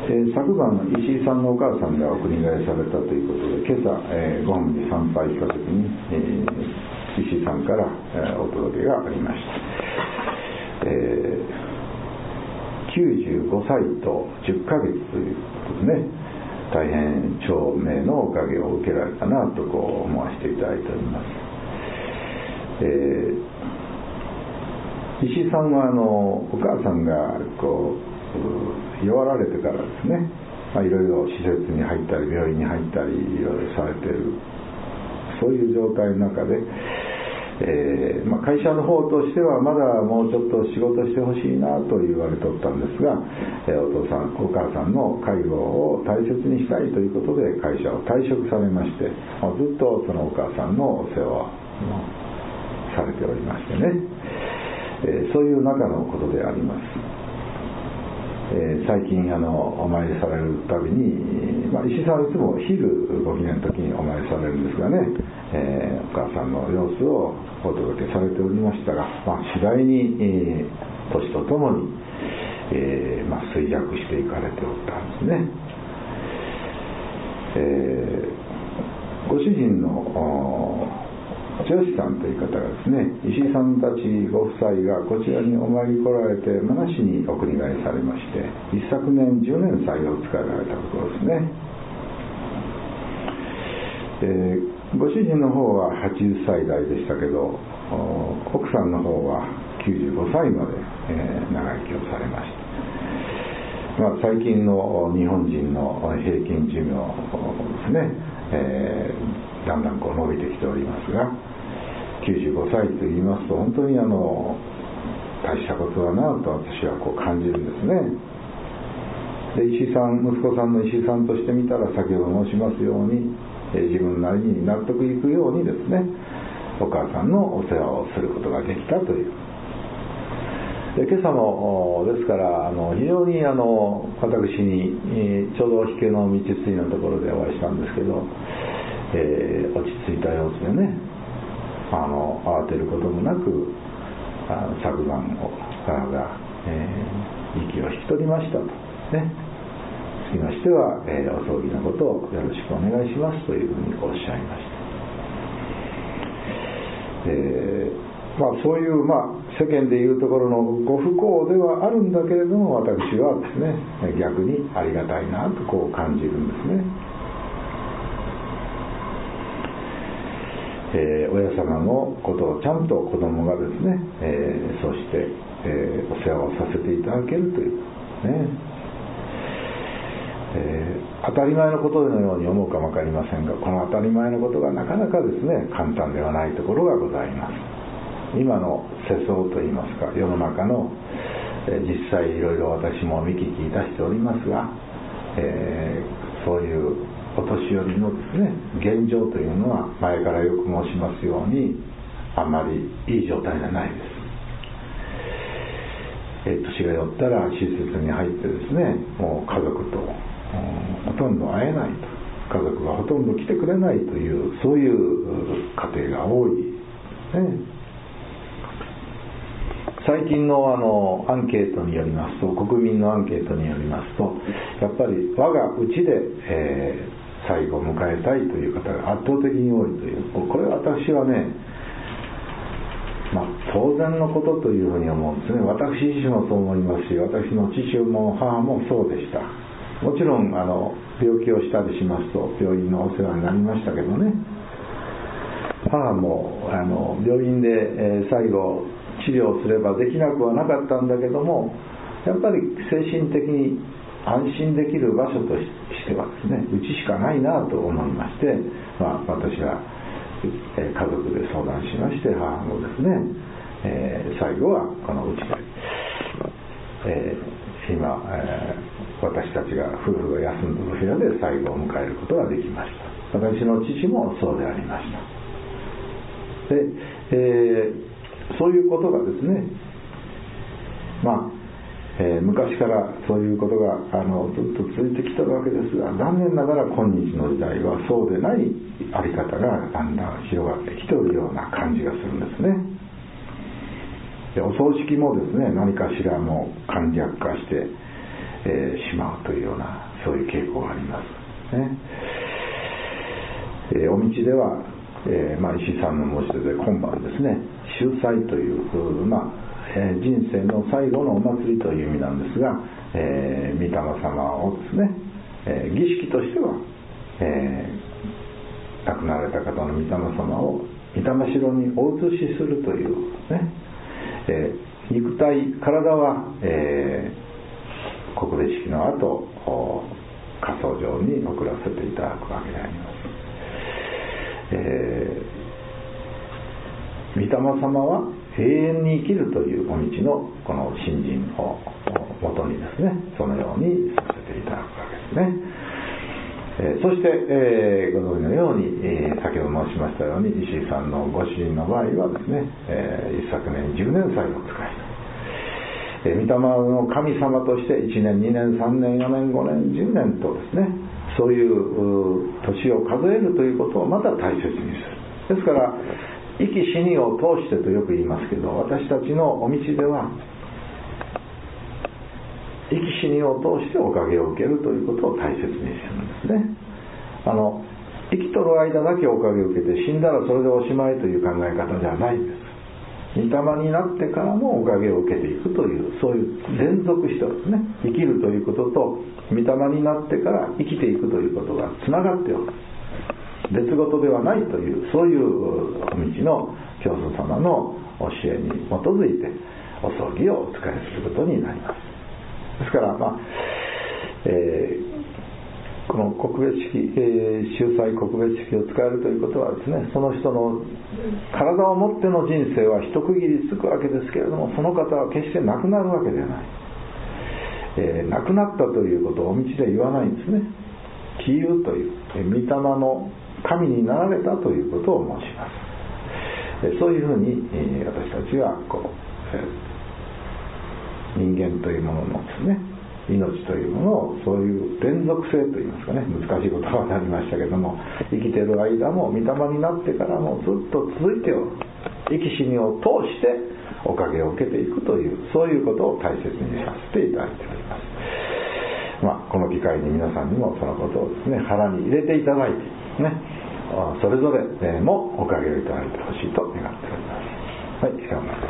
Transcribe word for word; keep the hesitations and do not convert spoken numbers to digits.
えー、昨晩石井さんのお母さんがお国替えされたということで、今朝、えー、ご本に参拝したときに、えー、石井さんから、えー、お届けがありました。えー、きゅうじゅうごさいとじゅっかげつということでね、大変長命のおかげを受けられたなとこう思わせていただいております。えー、石井さんはあのお母さんがこう弱られてからですね、まあ、いろいろ施設に入ったり病院に入ったりいろいろされている、そういう状態の中で、えーまあ、会社の方としてはまだもうちょっと仕事してほしいなと言われておったんですが、えー、お父さんお母さんの介護を大切にしたいということで会社を退職されまして、もうずっとそのお母さんのお世話をされておりましてね、えー、そういう中のことであります。えー、最近あのお参りされるたびに、まあ、石井さんはいつも昼ご記念の時にお参りされるんですがね、えー、お母さんの様子をお届けされておりましたが、まあ、次第に、えー、年とともに、えーまあ、衰弱していかれておったんですね。えー、ご主人の剛さんという方がですね、石井さんたちご夫妻がこちらにお参り来られて真梨にお国替えされまして、一昨年じゅうねん祭を使われたところですね。えー、ご主人の方ははちじゅっさい代でしたけど、奥さんの方はきゅうじゅうごさいまで、えー、長生きをされました。まあ、最近の日本人の平均寿命ですね、えー、だんだんこう伸びてきておりますが、きゅうじゅうごさいと言いますと本当にあの大したことだなと私はこう感じるんですね。で、石井さん、息子さんの石井さんとしてみたら、先ほど申しますように、え自分なりに納得いくようにですね、お母さんのお世話をすることができたという。で、今朝もですからあの非常にあの私に、えー、ちょうど引けの道筋のところでお会いしたんですけど、えー、落ち着いた様子でね、あの慌てることもなく、あの昨晩を母が、えー、息を引き取りましたとね、つきましては、えー、お葬儀のことをよろしくお願いしますというふうにおっしゃいました。えーまあ、そういう、まあ、世間でいうところのご不幸ではあるんだけれども、私はですね、逆にありがたいなとこう感じるんですね。えー、親様のことをちゃんと子供がですね、えー、そして、えー、お世話をさせていただけるというね、えー、当たり前のことのように思うかもわかりませんが、この当たり前のことがなかなかですね、簡単ではないところがございます。今の世相といいますか、世の中の、えー、実際いろいろ私も見聞きいたしておりますが、えー、そういうお年寄りのですね、現状というのは前からよく申しますようにあんまりいい状態じゃないです。えー、年が寄ったら施設に入ってですね、もう家族と、うん、ほとんど会えないと、家族がほとんど来てくれないという、そういう家庭が多いですね。最近のあのアンケートによりますと、国民のアンケートによりますと、やっぱり我が家で、えー、最後を迎えたいという方が圧倒的に多いという、これは私はね、まあ、当然のことというふうに思うんですね。私自身もそう思いますし、私の父も母もそうでした。もちろんあの病気をしたりしますと病院のお世話になりましたけどね、母もあの病院で、えー、最後治療すればできなくはなかったんだけども、やっぱり精神的に安心できる場所としてはですね、うちしかないなと思いまして、まあ、私は、えー、家族で相談しまして、母もですね、えー、最後はこのうちで、えー、今、えー、私たちが夫婦が休んだ部屋で最後を迎えることができました。私の父もそうでありました。で、えーそういうことがですね、まあ、えー、昔からそういうことがあのずっと続いてきてるわけですが、残念ながら今日の時代はそうでないあり方がだんだん広がってきているような感じがするんですね。で、お葬式もですね、何かしらも簡略化して、 えー、しまうというようなそういう傾向がありますね。えー、お道では、えーまあ、石井さんの申し出で今晩ですね、終祭という、まあえー、人生の最後のお祭りという意味なんですが、えー、御霊様をですね、えー、儀式としては、えー、亡くなられた方の御霊様を御霊城にお移しするというね、えー、肉体体は、えー、告別式の後火葬場に送らせていただくわけであります。えー、御霊様は永遠に生きるというお道のこの信心をもとにですね、そのようにさせていただくわけですね。えー、そして、えー、ご存知のように、えー、先ほど申しましたように石井さんのご主人の場合はですね、えー、一昨年じゅうねん祭を使い、えー、御霊の神様としていちねんにねんさんねんよねんごねんじゅうねんとですね、そういう年を数えるということをまた大切にする。ですから生き死にを通してとよく言いますけど、私たちのお道では生き死にを通しておかげを受けるということを大切にするんですね。あの生きとる間だけおかげを受けて死んだらそれでおしまいという考え方じゃないんです。御霊になってからもおかげを受けていくという、そういう連続してですね、生きるということと御霊になってから生きていくということがつながっておる、別事ではないという、そういうお道の教祖様の教えに基づいてお葬儀をお使いすることになります。ですから、まあえー、この告別式、えー、終祭告別式を使えるということはですね、その人の体をもっての人生は一区切りつくわけですけれども、その方は決して亡くなるわけではない、えー、亡くなったということをお道で言わないんですね。帰遊という、えー、御霊の神になられたということを申します。えー、そういうふうに、えー、私たちはこう、えー人間というもののですね、命というものをそういう連続性といいますかね、難しい言葉になりましたけども、生きている間も御霊になってからもずっと続いておる、生き死にを通しておかげを受けていくという、そういうことを大切にさせていただいております。まあ、この機会に皆さんにもそのことをですね、腹に入れていただいてね、それぞれもおかげをいただいてほしいと願っております。はい、さようなら。